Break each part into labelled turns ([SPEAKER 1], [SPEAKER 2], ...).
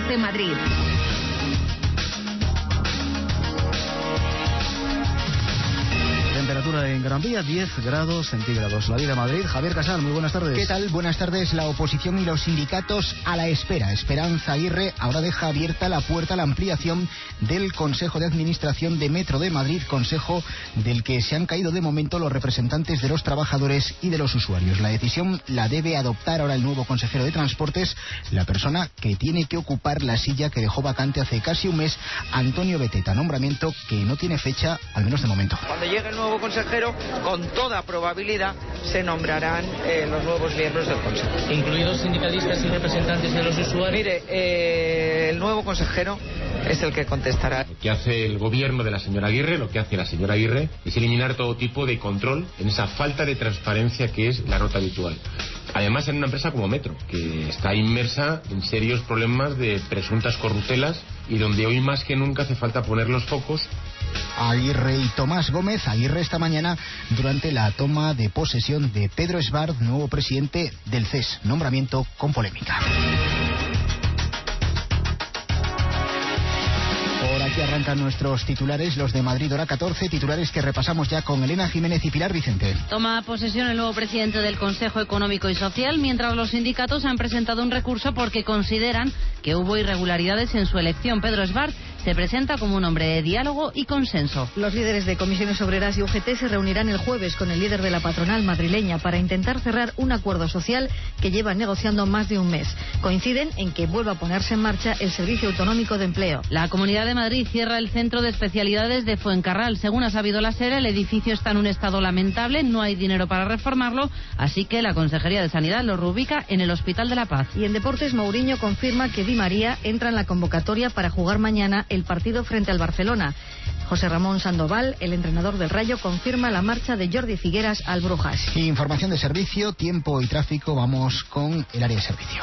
[SPEAKER 1] de Madrid.
[SPEAKER 2] Temperatura en Gran Vía, 10 grados centígrados. La Vida Madrid. Javier Casal, muy buenas tardes.
[SPEAKER 3] ¿Qué tal? Buenas tardes. La oposición y los sindicatos a la espera. Esperanza Aguirre ahora deja abierta la puerta a la ampliación del Consejo de Administración de Metro de Madrid, consejo del que se han caído de momento los representantes de los trabajadores y de los usuarios. La decisión la debe adoptar ahora el nuevo consejero de Transportes, la persona que tiene que ocupar la silla que dejó vacante hace casi un mes, Antonio Beteta, nombramiento que no tiene fecha, al menos de momento.
[SPEAKER 4] Cuando llegue el nuevo consejero, con toda probabilidad se nombrarán los nuevos miembros del consejo.
[SPEAKER 5] ¿Incluidos sindicalistas y representantes de los usuarios?
[SPEAKER 4] Mire, el nuevo consejero es el que contestará.
[SPEAKER 6] Lo que hace el gobierno de la señora Aguirre, lo que hace la señora Aguirre, es eliminar todo tipo de control en esa falta de transparencia que es la ruta habitual. Además, en una empresa como Metro, que está inmersa en serios problemas de presuntas corruptelas y donde hoy más que nunca hace falta poner los focos.
[SPEAKER 3] Aguirre y Tomás Gómez. Aguirre esta mañana durante la toma de posesión de Pedro Esbart, nuevo presidente del CES, nombramiento con polémica. Por aquí arrancan nuestros titulares, los de Madrid hora 14, titulares que repasamos ya con Elena Jiménez y Pilar Vicente.
[SPEAKER 7] Toma posesión el nuevo presidente del Consejo Económico y Social, mientras los sindicatos han presentado un recurso porque consideran que hubo irregularidades en su elección. Pedro Esbart se presenta como un hombre de diálogo y consenso.
[SPEAKER 8] Los líderes de comisiones obreras y UGT se reunirán el jueves con el líder de la patronal madrileña para intentar cerrar un acuerdo social que llevan negociando más de un mes. Coinciden en que vuelva a ponerse en marcha el Servicio Autonómico de Empleo.
[SPEAKER 7] La Comunidad de Madrid cierra el Centro de Especialidades de Fuencarral. Según ha sabido la SER, el edificio está en un estado lamentable, no hay dinero para reformarlo, así que la Consejería de Sanidad lo reubica en el Hospital de la Paz.
[SPEAKER 8] Y en deportes, Mourinho confirma que Di María entra en la convocatoria para jugar mañana el partido frente al Barcelona. José Ramón Sandoval, el entrenador del Rayo, confirma la marcha de Jordi Figueras al Brujas.
[SPEAKER 3] Información de servicio, tiempo y tráfico. Vamos con el área de servicio.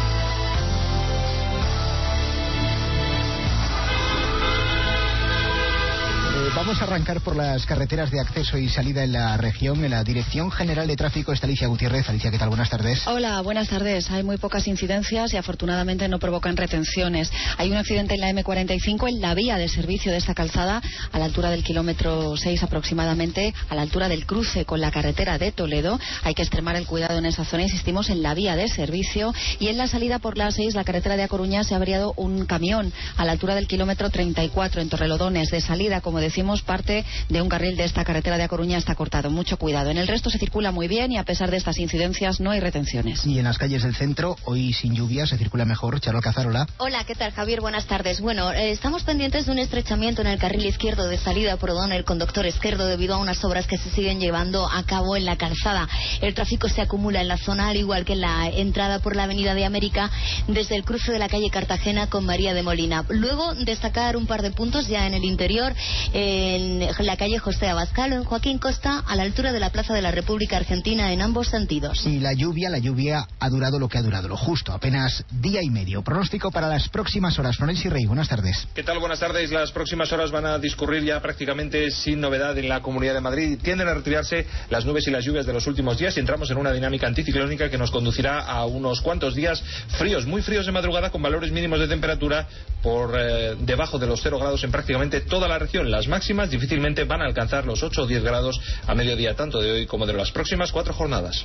[SPEAKER 3] Vamos a arrancar por las carreteras de acceso y salida en la región. En la Dirección General de Tráfico está Alicia Gutiérrez. Alicia, ¿qué tal? Buenas tardes.
[SPEAKER 9] Hola, buenas tardes. Hay muy pocas incidencias y afortunadamente no provocan retenciones. Hay un accidente en la M45 en la vía de servicio de esta calzada, a la altura del kilómetro 6 aproximadamente, a la altura del cruce con la carretera de Toledo. Hay que extremar el cuidado en esa zona, insistimos, en la vía de servicio. Y en la salida por la 6, la carretera de A Coruña, se ha averiado un camión a la altura del kilómetro 34 en Torrelodones. De salida, como decimos, parte de un carril de esta carretera de A Coruña está cortado. Mucho cuidado. En el resto se circula muy bien y a pesar de estas incidencias no hay retenciones.
[SPEAKER 3] Y en las calles del centro, hoy sin lluvia, se circula mejor. Charo Alcázar, hola.
[SPEAKER 10] Hola, ¿qué tal, Javier? Buenas tardes. Bueno, estamos pendientes de un estrechamiento en el carril izquierdo de salida por el conductor izquierdo debido a unas obras que se siguen llevando a cabo en la calzada. El tráfico se acumula en la zona, al igual que en la entrada por la Avenida de América, desde el cruce de la calle Cartagena con María de Molina. Luego, destacar un par de puntos ya en el interior, en la calle José Abascal o en Joaquín Costa, a la altura de la Plaza de la República Argentina, en ambos sentidos.
[SPEAKER 3] Y la lluvia ha durado lo que ha durado, lo justo, apenas día y medio. Pronóstico para las próximas horas. Florencio Rey, buenas tardes.
[SPEAKER 11] ¿Qué tal? Buenas tardes. Las próximas horas van a discurrir ya prácticamente sin novedad en la Comunidad de Madrid. Tienden a retirarse las nubes y las lluvias de los últimos días y entramos en una dinámica anticiclónica que nos conducirá a unos cuantos días fríos, muy fríos de madrugada, con valores mínimos de temperatura por debajo de los 0 grados en prácticamente toda la región. Las máximas difícilmente van a alcanzar los 8 o 10 grados a mediodía, tanto de hoy como de las próximas 4 jornadas.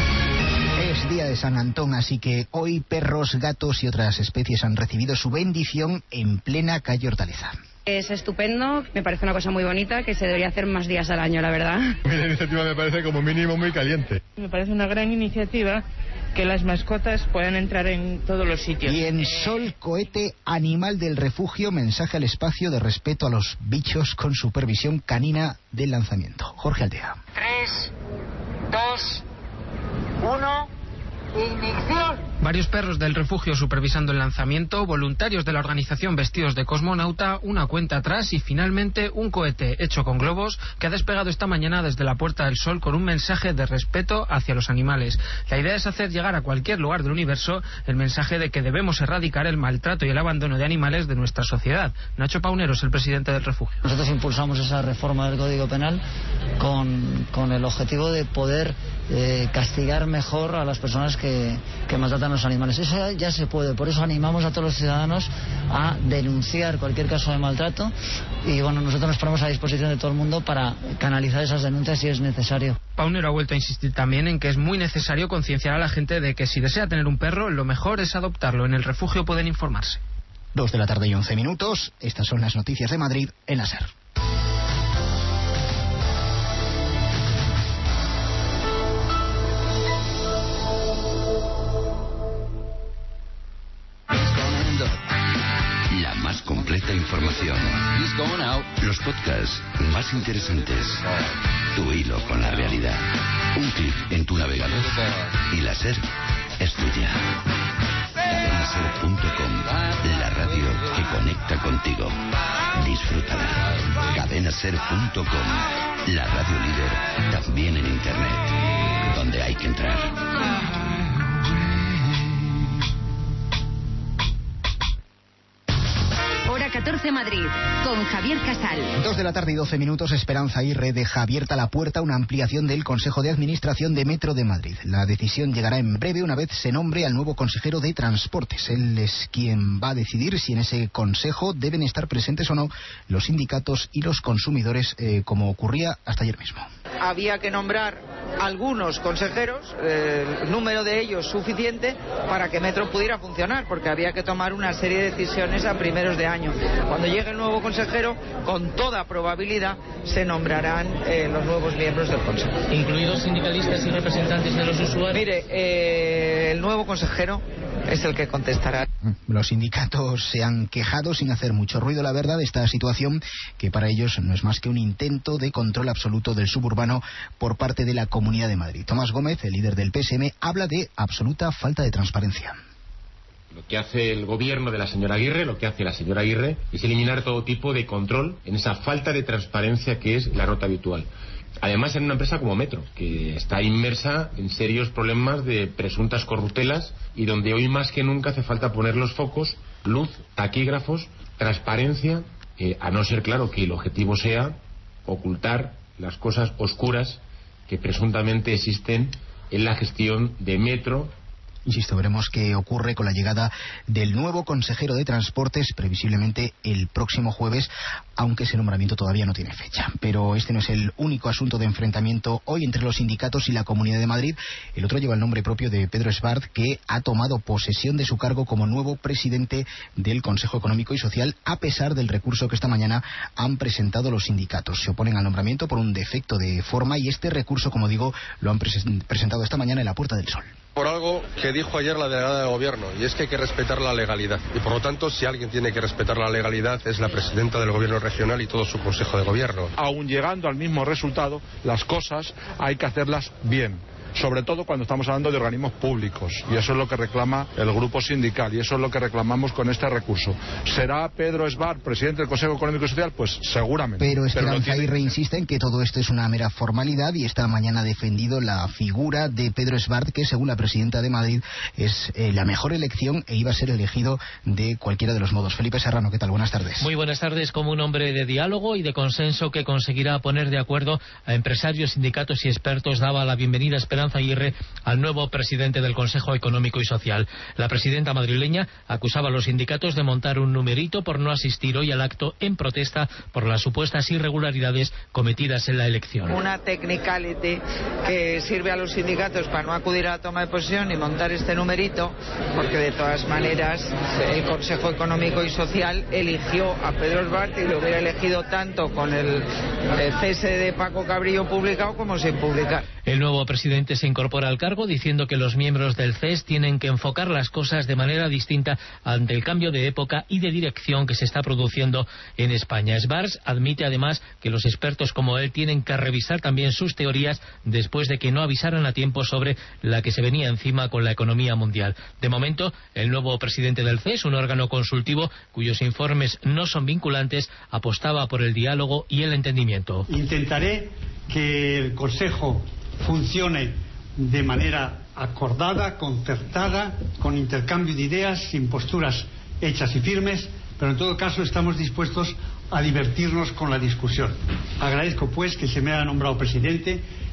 [SPEAKER 3] Es día de San Antón, así que hoy perros, gatos y otras especies han recibido su bendición en plena calle Hortaleza.
[SPEAKER 12] Es estupendo, me parece una cosa muy bonita que se debería hacer más días al año, la verdad.
[SPEAKER 13] La iniciativa me parece como mínimo muy caliente.
[SPEAKER 14] Me parece una gran iniciativa que las mascotas puedan entrar en todos los sitios.
[SPEAKER 3] Y en Sol, cohete animal del refugio, mensaje al espacio de respeto a los bichos con supervisión canina del lanzamiento. Jorge Aldea.
[SPEAKER 15] 3, 2, 1... ¡ignición!
[SPEAKER 16] Varios perros del refugio supervisando el lanzamiento, voluntarios de la organización vestidos de cosmonauta, una cuenta atrás y finalmente un cohete hecho con globos que ha despegado esta mañana desde la Puerta del Sol con un mensaje de respeto hacia los animales. La idea es hacer llegar a cualquier lugar del universo el mensaje de que debemos erradicar el maltrato y el abandono de animales de nuestra sociedad. Nacho Paunero es el presidente del refugio.
[SPEAKER 17] Nosotros impulsamos esa reforma del Código Penal con el objetivo de poder
[SPEAKER 1] castigar mejor a las personas que maltratan a los animales. Eso ya se puede, por eso animamos a todos los ciudadanos a denunciar cualquier caso de maltrato y bueno, nosotros nos ponemos a disposición de todo el mundo para canalizar esas denuncias si es necesario.
[SPEAKER 16] Paunero ha vuelto a insistir también en que es muy necesario concienciar a la gente de que si desea tener un perro, lo mejor es adoptarlo. En el refugio pueden informarse.
[SPEAKER 3] 2:11 p.m. Estas son las noticias de Madrid en la SER.
[SPEAKER 17] La más completa información. Los podcasts más interesantes. Tu hilo con la realidad. Un clic en tu navegador y la SER es tuya. Cadenaser.com, la radio que conecta contigo. Disfrútala. Cadenaser.com, la radio líder también en internet, donde hay que entrar.
[SPEAKER 18] Hora 14 Madrid, con Javier Casal.
[SPEAKER 3] 2:12 p.m. Esperanza Aguirre deja abierta la puerta a una ampliación del Consejo de Administración de Metro de Madrid. La decisión llegará en breve una vez se nombre al nuevo consejero de Transportes. Él es quien va a decidir si en ese consejo deben estar presentes o no los sindicatos y los consumidores, como ocurría hasta ayer mismo.
[SPEAKER 4] Había que nombrar algunos consejeros, el número de ellos suficiente para que Metro pudiera funcionar, porque había que tomar una serie de decisiones a primeros de año. Cuando llegue el nuevo consejero, con toda probabilidad se nombrarán los nuevos miembros del consejo.
[SPEAKER 5] ¿Incluidos sindicalistas y representantes de los usuarios?
[SPEAKER 4] Mire, el nuevo consejero es el que contestará.
[SPEAKER 3] Los sindicatos se han quejado sin hacer mucho ruido, la verdad, de esta situación, que para ellos no es más que un intento de control absoluto del suburbano por parte de la Comunidad de Madrid. Tomás Gómez, el líder del PSM, habla de absoluta falta de transparencia.
[SPEAKER 6] Lo que hace el gobierno de la señora Aguirre, lo que hace la señora Aguirre, es eliminar todo tipo de control en esa falta de transparencia que es la nota habitual. Además, en una empresa como Metro, que está inmersa en serios problemas de presuntas corruptelas y donde hoy más que nunca hace falta poner los focos, luz, taquígrafos, transparencia, a no ser, claro, que el objetivo sea ocultar las cosas oscuras que presuntamente existen en la gestión de Metro.
[SPEAKER 3] Insisto, veremos qué ocurre con la llegada del nuevo consejero de Transportes, previsiblemente el próximo jueves, aunque ese nombramiento todavía no tiene fecha. Pero este no es el único asunto de enfrentamiento hoy entre los sindicatos y la Comunidad de Madrid. El otro lleva el nombre propio de Pedro Esbart, que ha tomado posesión de su cargo como nuevo presidente del Consejo Económico y Social, a pesar del recurso que esta mañana han presentado los sindicatos. Se oponen al nombramiento por un defecto de forma y este recurso, como digo, lo han presentado esta mañana en la Puerta del Sol.
[SPEAKER 19] Por algo que dijo ayer la delegada del Gobierno, y es que hay que respetar la legalidad. Y por lo tanto, si alguien tiene que respetar la legalidad, es la presidenta del Gobierno regional y todo su Consejo de Gobierno.
[SPEAKER 20] Aún llegando al mismo resultado, las cosas hay que hacerlas bien. Sobre todo cuando estamos hablando de organismos públicos, y eso es lo que reclama el grupo sindical, y eso es lo que reclamamos con este recurso. ¿Será Pedro Esbart presidente del Consejo Económico y Social? Pues seguramente.
[SPEAKER 3] Pero Esperanza Aguirre insiste en que todo esto es una mera formalidad y esta mañana ha defendido la figura de Pedro Esbart, que según la presidenta de Madrid es la mejor elección e iba a ser elegido de cualquiera de los modos. Felipe Serrano, ¿qué tal? Buenas tardes.
[SPEAKER 5] Muy buenas tardes. Como un hombre de diálogo y de consenso que conseguirá poner de acuerdo a empresarios, sindicatos y expertos, daba la bienvenida a Esperanza Aguirre al nuevo presidente del Consejo Económico y Social. La presidenta madrileña acusaba a los sindicatos de montar un numerito por no asistir hoy al acto en protesta por las supuestas irregularidades cometidas en la elección.
[SPEAKER 4] Una technicality que sirve a los sindicatos para no acudir a la toma de posesión y montar este numerito, porque de todas maneras el Consejo Económico y Social eligió a Pedro Esbart y lo hubiera elegido tanto con el cese de Paco Cabrillo publicado como sin publicar.
[SPEAKER 5] El nuevo presidente se incorpora al cargo diciendo que los miembros del CES tienen que enfocar las cosas de manera distinta ante el cambio de época y de dirección que se está produciendo en España. Esbart admite además que los expertos como él tienen que revisar también sus teorías después de que no avisaran a tiempo sobre la que se venía encima con la economía mundial. De momento, el nuevo presidente del CES, un órgano consultivo cuyos informes no son vinculantes, apostaba por el diálogo y el entendimiento.
[SPEAKER 21] Intentaré que el Consejo funcione de manera acordada, concertada, con intercambio de ideas, sin posturas hechas y firmes, pero en todo caso estamos dispuestos a divertirnos con la discusión. Agradezco pues que se me haya nombrado presidente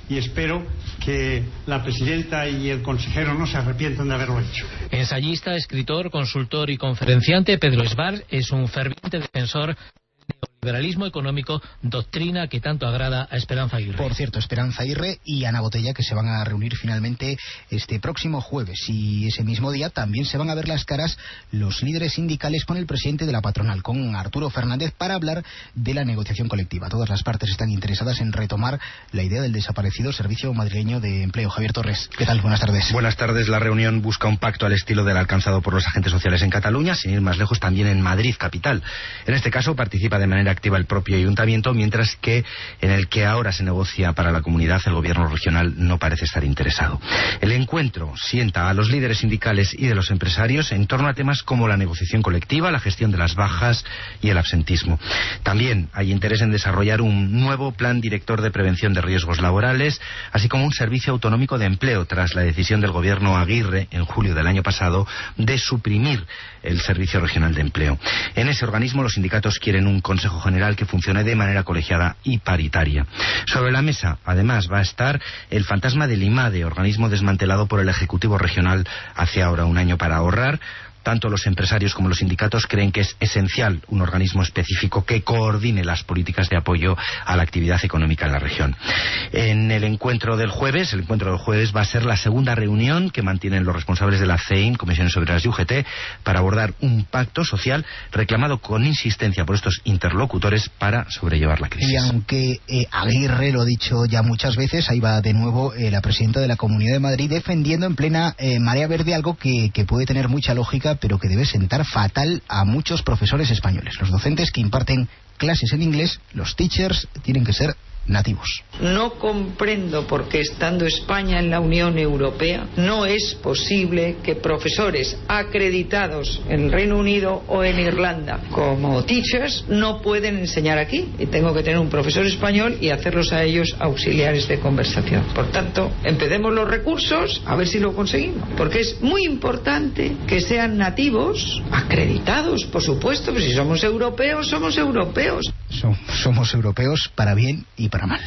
[SPEAKER 21] y espero que la presidenta y el consejero no se arrepientan de haberlo hecho.
[SPEAKER 5] Ensayista, escritor, consultor y conferenciante, Pedro Esbart es un ferviente defensor neoliberalismo económico, doctrina que tanto agrada a Esperanza Aguirre.
[SPEAKER 3] Por cierto, Esperanza Aguirre y Ana Botella, que se van a reunir finalmente este próximo jueves, y ese mismo día también se van a ver las caras los líderes sindicales con el presidente de la patronal, con Arturo Fernández, para hablar de la negociación colectiva. Todas las partes están interesadas en retomar la idea del desaparecido Servicio Madrileño de Empleo. Javier Torres, ¿qué tal? Buenas tardes.
[SPEAKER 2] Buenas tardes. La reunión busca un pacto al estilo del alcanzado por los agentes sociales en Cataluña, sin ir más lejos también en Madrid capital. En este caso participa de manera activa el propio ayuntamiento, mientras que en el que ahora se negocia para la comunidad, el gobierno regional no parece estar interesado. El encuentro sienta a los líderes sindicales y de los empresarios en torno a temas como la negociación colectiva, la gestión de las bajas y el absentismo. También hay interés en desarrollar un nuevo plan director de prevención de riesgos laborales, así como un servicio autonómico de empleo, tras la decisión del gobierno Aguirre en julio del año pasado de suprimir el Servicio Regional de Empleo. En ese organismo los sindicatos quieren un Consejo General que funcione de manera colegiada y paritaria. Sobre la mesa, además, va a estar el fantasma del IMADE, organismo desmantelado por el Ejecutivo Regional hace ahora un año para ahorrar. Tanto los empresarios como los sindicatos creen que es esencial un organismo específico que coordine las políticas de apoyo a la actividad económica en la región. En el encuentro del jueves va a ser la segunda reunión que mantienen los responsables de la CEIN, Comisiones Obreras y UGT, para abordar un pacto social reclamado con insistencia por estos interlocutores para sobrellevar la crisis.
[SPEAKER 3] Y aunque Aguirre lo ha dicho ya muchas veces, ahí va de nuevo la presidenta de la Comunidad de Madrid defendiendo en plena marea verde algo que puede tener mucha lógica, pero que debe sentar fatal a muchos profesores españoles. Los docentes que imparten clases en inglés, los teachers, tienen que ser nativos.
[SPEAKER 4] No comprendo por qué, estando España en la Unión Europea, no es posible que profesores acreditados en el Reino Unido o en Irlanda como teachers no pueden enseñar aquí, y tengo que tener un profesor español y hacerlos a ellos auxiliares de conversación. Por tanto, empecemos los recursos a ver si lo conseguimos, porque es muy importante que sean nativos, acreditados, por supuesto, pues si somos europeos, somos europeos.
[SPEAKER 3] Somos europeos para bien y para mal.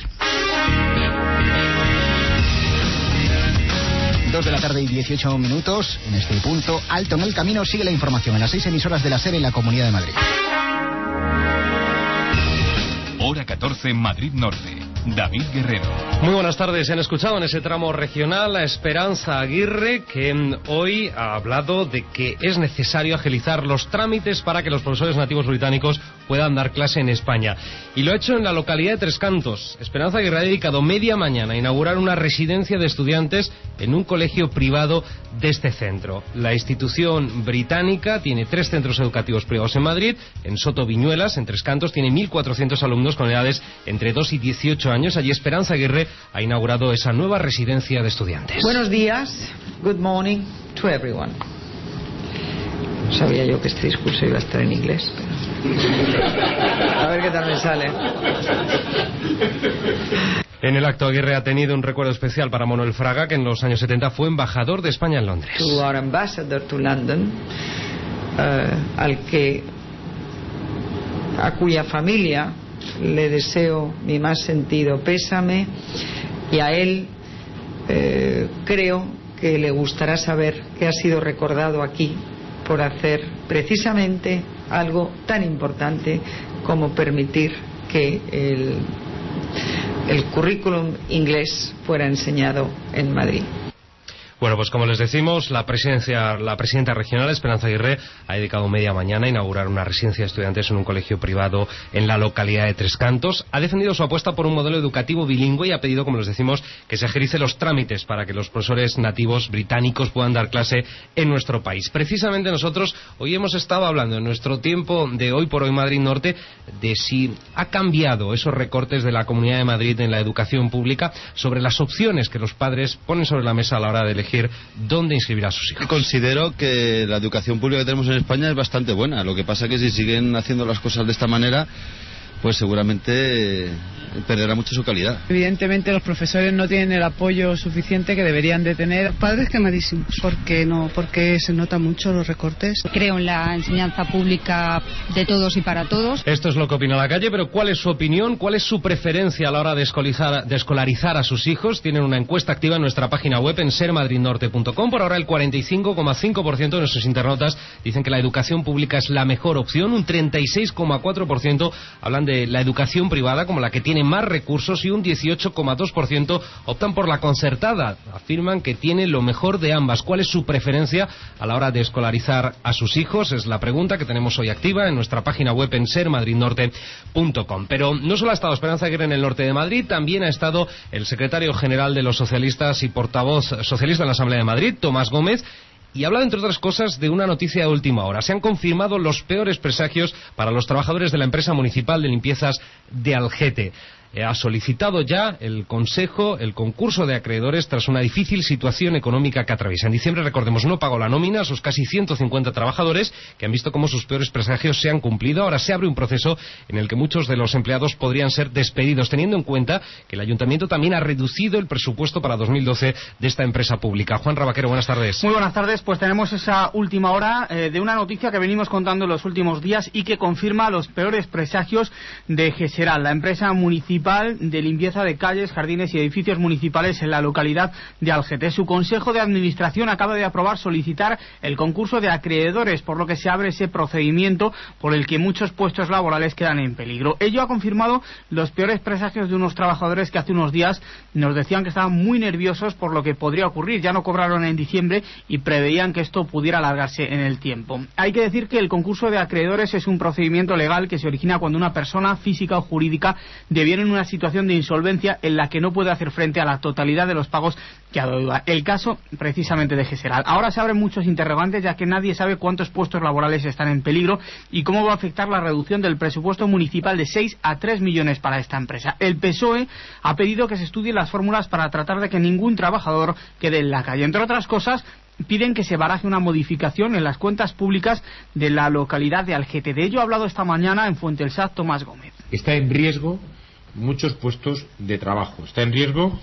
[SPEAKER 3] 2 de la tarde y 18 minutos. En este punto alto en el camino sigue la información en las 6 emisoras de la SER en la Comunidad de Madrid.
[SPEAKER 22] Hora 14, Madrid Norte. David Guerrero.
[SPEAKER 23] Muy buenas tardes. Han escuchado en ese tramo regional a Esperanza Aguirre, que hoy ha hablado de que es necesario agilizar los trámites para que los profesores nativos británicos puedan dar clase en España. Y lo ha hecho en la localidad de Tres Cantos. Esperanza Aguirre ha dedicado media mañana a inaugurar una residencia de estudiantes en un colegio privado de este centro. La institución británica tiene 3 centros educativos privados en Madrid. En Soto Viñuelas, en Tres Cantos, tiene 1.400 alumnos con edades entre 2 y 18 años. Allí Esperanza Aguirre ha inaugurado esa nueva residencia de estudiantes.
[SPEAKER 4] Buenos días. Good morning to everyone. No sabía yo que este discurso iba a estar en inglés, pero... a ver qué tal me sale.
[SPEAKER 23] En el acto, Aguirre ha tenido un recuerdo especial para Manuel Fraga, que en los años 70 fue embajador de España en Londres.
[SPEAKER 4] To our ambassador to London, a cuya familia le deseo mi más sentido pésame, y a él creo que le gustará saber que ha sido recordado aquí por hacer precisamente algo tan importante como permitir que el currículum inglés fuera enseñado en Madrid.
[SPEAKER 23] Bueno, pues como les decimos, la presidenta regional, Esperanza Aguirre, ha dedicado media mañana a inaugurar una residencia de estudiantes en un colegio privado en la localidad de Tres Cantos. Ha defendido su apuesta por un modelo educativo bilingüe y ha pedido, como les decimos, que se agilicen los trámites para que los profesores nativos británicos puedan dar clase en nuestro país. Precisamente nosotros hoy hemos estado hablando en nuestro tiempo de Hoy por Hoy Madrid Norte de si ha cambiado esos recortes de la Comunidad de Madrid en la educación pública, sobre las opciones que los padres ponen sobre la mesa a la hora de elegir dónde inscribir a sus hijos.
[SPEAKER 24] Considero que la educación pública que tenemos en España es bastante buena. Lo que pasa es que si siguen haciendo las cosas de esta manera,
[SPEAKER 7] pues seguramente perderá mucho su calidad.
[SPEAKER 8] Evidentemente los profesores no tienen el apoyo suficiente que deberían de tener.
[SPEAKER 9] Padres quemadísimos. Porque se notan mucho los recortes.
[SPEAKER 24] Creo en la enseñanza pública de todos y para todos.
[SPEAKER 23] Esto es lo que opina la calle, pero ¿cuál es su opinión? ¿Cuál es su preferencia a la hora de escolarizar a sus hijos? Tienen una encuesta activa en nuestra página web en sermadridnorte.com. Por ahora el 45,5% de nuestros internautas dicen que la educación pública es la mejor opción. Un 36,4% hablan de la educación privada como la que tiene más recursos y un 18,2% optan por la concertada. Afirman que tiene lo mejor de ambas. ¿Cuál es su preferencia a la hora de escolarizar a sus hijos? Es la pregunta que tenemos hoy activa en nuestra página web en sermadridnorte.com. Pero no solo ha estado Esperanza Aguirre en el norte de Madrid, también ha estado el secretario general de los socialistas y portavoz socialista en la Asamblea de Madrid, Tomás Gómez, y habla, entre otras cosas, de una noticia de última hora. Se han confirmado los peores presagios para los trabajadores de la empresa municipal de limpiezas de Algete. Ha solicitado ya el Consejo el concurso de acreedores tras una difícil situación económica que atraviesa. En diciembre, recordemos, no pagó la nómina a sus casi 150 trabajadores que han visto cómo sus peores presagios se han cumplido. Ahora se abre un proceso en el que muchos de los empleados podrían ser despedidos, teniendo en cuenta que el Ayuntamiento también ha reducido el presupuesto para 2012 de esta empresa pública. Juan Rabaquero, buenas tardes.
[SPEAKER 25] Muy buenas tardes. Pues tenemos esa última hora de una noticia que venimos contando en los últimos días y que confirma los peores presagios de Geseral, la empresa municipal de limpieza de calles, jardines y edificios municipales en la localidad de Algete. Su Consejo de Administración acaba de aprobar solicitar el concurso de acreedores, por lo que se abre ese procedimiento por el que muchos puestos laborales quedan en peligro. Ello ha confirmado los peores presagios de unos trabajadores que hace unos días nos decían que estaban muy nerviosos por lo que podría ocurrir. Ya no cobraron en diciembre y preveían que esto pudiera alargarse en el tiempo. Hay que decir que el concurso de acreedores es un procedimiento legal que se origina cuando una persona física o jurídica deviene en una situación de insolvencia en la que no puede hacer frente a la totalidad de los pagos que adeuda. El caso precisamente de Geseral. Ahora se abren muchos interrogantes, ya que nadie sabe cuántos puestos laborales están en peligro y cómo va a afectar la reducción del presupuesto municipal de 6 a 3 millones para esta empresa. El PSOE ha pedido que se estudien las fórmulas para tratar de que ningún trabajador quede en la calle. Entre otras cosas, piden que se baraje una modificación en las cuentas públicas de la localidad de Algete. De ello ha hablado esta mañana en Fuentesat Tomás Gómez.
[SPEAKER 6] Está en riesgo muchos puestos de trabajo. Está en riesgo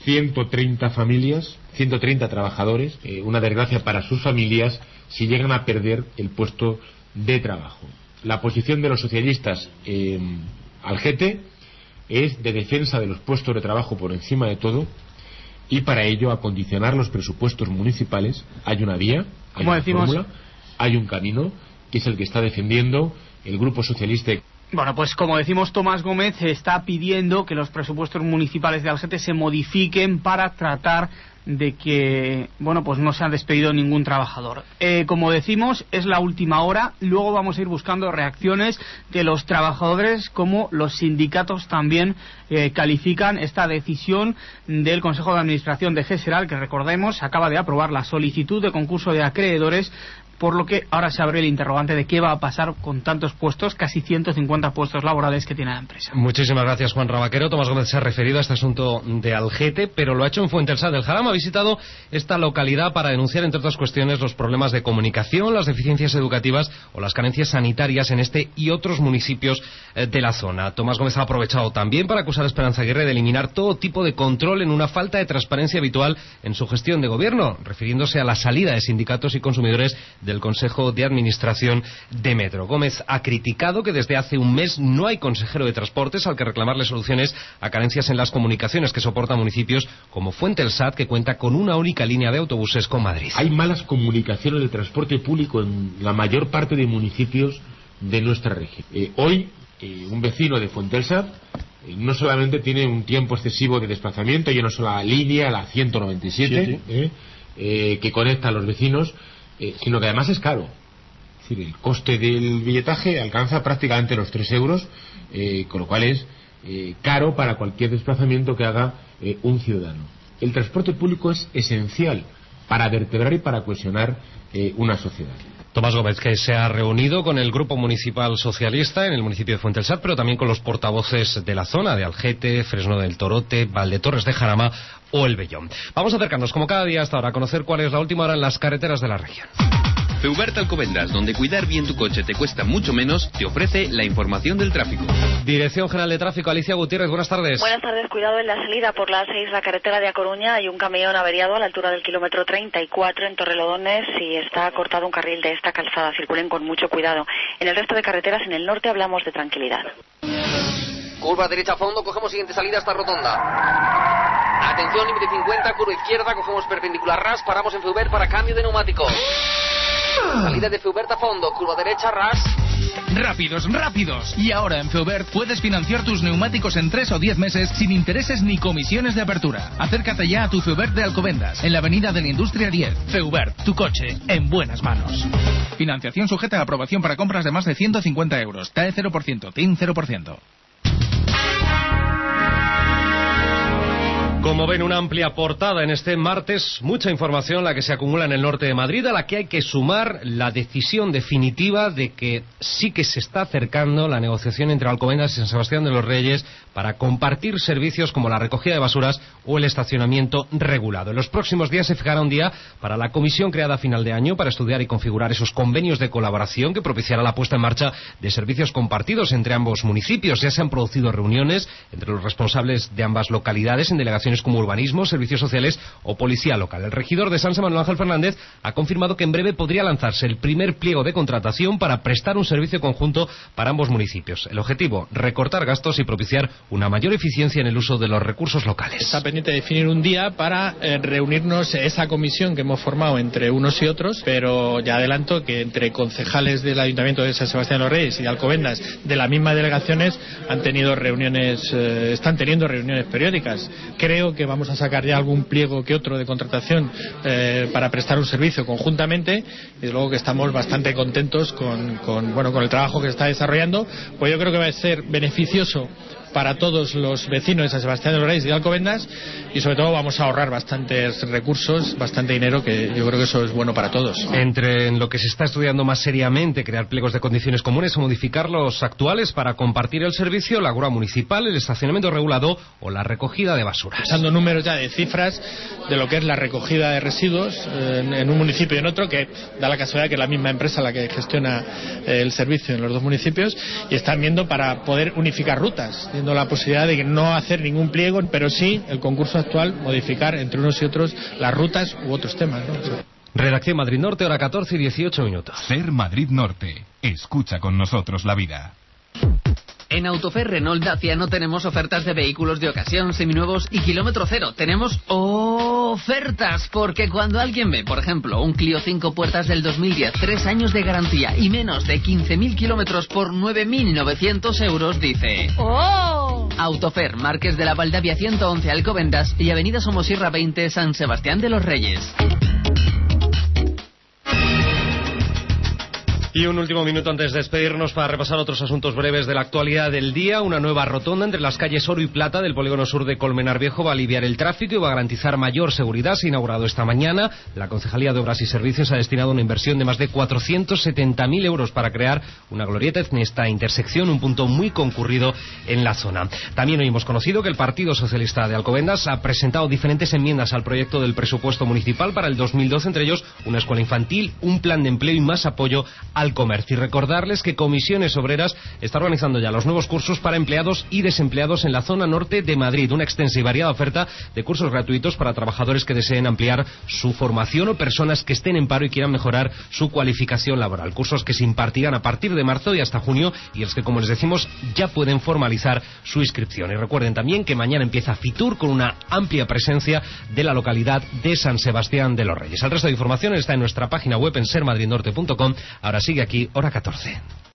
[SPEAKER 6] 130 familias, 130 trabajadores, una desgracia para sus familias si llegan a perder el puesto de trabajo. La posición de los socialistas en Algete es de defensa de los puestos de trabajo por encima de todo, y para ello acondicionar los presupuestos municipales. Hay una vía, hay una fórmula, hay un camino, que es el que está defendiendo el Grupo Socialista.
[SPEAKER 25] Bueno, pues como decimos, Tomás Gómez está pidiendo que los presupuestos municipales de Algete se modifiquen para tratar de que, bueno, pues no se ha despedido ningún trabajador. Como decimos, es la última hora. Luego vamos a ir buscando reacciones de los trabajadores, como los sindicatos también califican esta decisión del Consejo de Administración de Geseral, que recordemos acaba de aprobar la solicitud de concurso de acreedores, por lo que ahora se abre el interrogante de qué va a pasar con tantos puestos, casi 150 puestos laborales que tiene la empresa.
[SPEAKER 23] Muchísimas gracias, Juan Rabaquero. Tomás Gómez se ha referido a este asunto de Algete, pero lo ha hecho en Fuentesat del Jarama. Ha visitado esta localidad para denunciar, entre otras cuestiones, los problemas de comunicación, las deficiencias educativas o las carencias sanitarias en este y otros municipios de la zona. Tomás Gómez ha aprovechado también para acusar a Esperanza Aguirre de eliminar todo tipo de control en una falta de transparencia habitual en su gestión de gobierno, refiriéndose a la salida de sindicatos y consumidores del Consejo de Administración de Metro. Gómez ha criticado que desde hace un mes no hay consejero de Transportes al que reclamarle soluciones a carencias en las comunicaciones que soportan municipios como Fuentesat, que cuenta con una única línea de autobuses con Madrid.
[SPEAKER 6] Hay malas comunicaciones de transporte público en la mayor parte de municipios de nuestra región. Hoy, un vecino de Fuentesat no solamente tiene un tiempo excesivo de desplazamiento, ya no solo la línea, la 197, que conecta a los vecinos, sino que además es caro. Es decir, el coste del billetaje alcanza prácticamente los 3 euros, con lo cual es caro para cualquier desplazamiento que haga un ciudadano. El transporte público es esencial para vertebrar y para cohesionar una sociedad.
[SPEAKER 23] Tomás Gómez, que se ha reunido con el Grupo Municipal Socialista en el municipio de Fuentesat, pero también con los portavoces de la zona de Algete, Fresno del Torote, Valdetorres de Jarama o El Vellón. Vamos a acercarnos, como cada día hasta ahora, a conocer cuál es la última hora en las carreteras de la región.
[SPEAKER 10] Feubert Alcobendas, donde cuidar bien tu coche te cuesta mucho menos, te ofrece la información del tráfico.
[SPEAKER 23] Dirección General de Tráfico, Alicia Gutiérrez, buenas tardes.
[SPEAKER 11] Buenas tardes, cuidado en la salida por la A6, la carretera de A Coruña. Hay un camión averiado a la altura del kilómetro 34 en Torrelodones y está cortado un carril de esta calzada. Circulen con mucho cuidado. En el resto de carreteras en el norte hablamos de tranquilidad.
[SPEAKER 12] Curva derecha a fondo, cogemos siguiente salida hasta rotonda. Atención, límite 50, curva izquierda, cogemos perpendicular ras, paramos en Feubert para cambio de neumático. Salida de Feubert a fondo, curva derecha, ras.
[SPEAKER 13] Rápidos, rápidos. Y ahora en Feubert puedes financiar tus neumáticos en 3 o 10 meses sin intereses ni comisiones de apertura. Acércate ya a tu Feubert de Alcobendas, en la avenida de la Industria 10. Feubert, tu coche en buenas manos. Financiación sujeta a aprobación para compras de más de 150 euros. TAE 0%, TIN 0%.
[SPEAKER 23] Como ven, una amplia portada en este martes, mucha información la que se acumula en el norte de Madrid, a la que hay que sumar la decisión definitiva de que sí que se está acercando la negociación entre Alcobendas y San Sebastián de los Reyes para compartir servicios como la recogida de basuras o el estacionamiento regulado. En los próximos días se fijará un día para la comisión creada a final de año para estudiar y configurar esos convenios de colaboración que propiciará la puesta en marcha de servicios compartidos entre ambos municipios. Ya se han producido reuniones entre los responsables de ambas localidades en delegaciones como urbanismo, servicios sociales o policía local. El regidor de Sanse, Manuel Ángel Fernández, ha confirmado que en breve podría lanzarse el primer pliego de contratación para prestar un servicio conjunto para ambos municipios. El objetivo, recortar gastos y propiciar una mayor eficiencia en el uso de los recursos locales.
[SPEAKER 14] Está pendiente de definir un día para reunirnos esa comisión que hemos formado entre unos y otros, pero ya adelanto que entre concejales del Ayuntamiento de San Sebastián de los Reyes y de Alcobendas de las mismas delegaciones han tenido reuniones, están teniendo reuniones periódicas. Creo que vamos a sacar ya algún pliego que otro de contratación para prestar un servicio conjuntamente, y luego que estamos bastante contentos con el trabajo que se está desarrollando, pues yo creo que va a ser beneficioso para todos los vecinos de San Sebastián de los Reyes y de Alcobendas, y sobre todo vamos a ahorrar bastantes recursos, bastante dinero, que yo creo que eso es bueno para todos.
[SPEAKER 23] Entre lo que se está estudiando más seriamente, crear pliegos de condiciones comunes o modificar los actuales para compartir el servicio, la grúa municipal, el estacionamiento regulado o la recogida de basuras.
[SPEAKER 14] Usando números ya de cifras de lo que es la recogida de residuos en un municipio y en otro, que da la casualidad que es la misma empresa la que gestiona el servicio en los dos municipios, y están viendo para poder unificar rutas, viendo la posibilidad de que no hacer ningún pliego, pero sí el concurso actual modificar entre unos y otros las rutas u otros temas, ¿no?
[SPEAKER 23] Redacción Madrid Norte, hora 14 y 18 minutos.
[SPEAKER 22] Ser Madrid Norte. Escucha con nosotros la vida.
[SPEAKER 26] En Autofer Renault Dacia no tenemos ofertas de vehículos de ocasión, seminuevos y kilómetro cero. Tenemos ofertas, porque cuando alguien ve, por ejemplo, un Clio 5 puertas del 2010, 3 años de garantía y menos de 15.000 kilómetros por 9.900 euros, dice ¡oh! Autofer, Marqués de la Valdavia 111 Alcobendas y Avenida Somosierra 20 San Sebastián de los Reyes.
[SPEAKER 23] Y un último minuto antes de despedirnos para repasar otros asuntos breves de la actualidad del día. Una nueva rotonda entre las calles Oro y Plata del polígono sur de Colmenar Viejo va a aliviar el tráfico y va a garantizar mayor seguridad. Se ha inaugurado esta mañana. La Concejalía de Obras y Servicios ha destinado una inversión de más de 470.000 euros para crear una glorieta en esta intersección, un punto muy concurrido en la zona. También hoy hemos conocido que el Partido Socialista de Alcobendas ha presentado diferentes enmiendas al proyecto del presupuesto municipal para el 2012, entre ellos una escuela infantil, un plan de empleo y más apoyo al comercio. Y recordarles que Comisiones Obreras está organizando ya los nuevos cursos para empleados y desempleados en la zona norte de Madrid. Una extensa y variada oferta de cursos gratuitos para trabajadores que deseen ampliar su formación o personas que estén en paro y quieran mejorar su cualificación laboral. Cursos que se impartirán a partir de marzo y hasta junio, y es que, como les decimos, ya pueden formalizar su inscripción. Y recuerden también que mañana empieza Fitur con una amplia presencia de la localidad de San Sebastián de los Reyes. El resto de información está en nuestra página web en sermadridnorte.com. Ahora sigue aquí, hora 14.